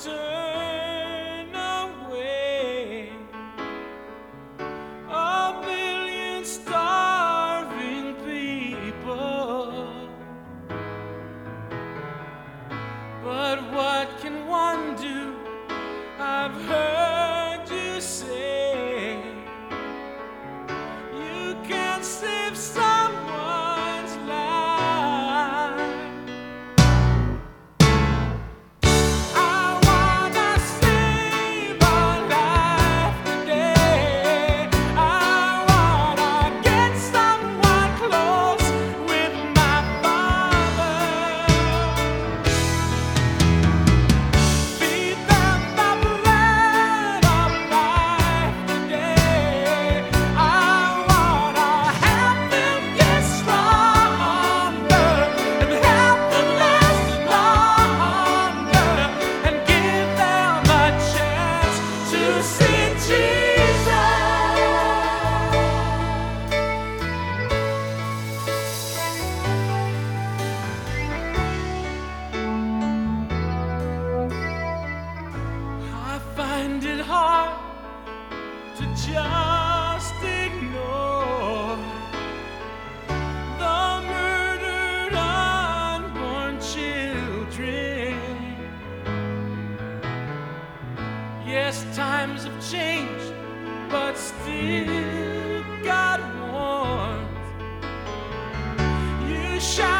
turn away a billion starving people. But what can one do? I've heard you say you can't save someone's life. I wanna save a life today. I wanna get someone close with my Father. Feed them the bread of life today. I wanna help them get stronger and help them last longer and give them a chance to see Jesus. I find it hard to just ignore the murdered unborn children. Yes, times have changed, but still God warns. You shall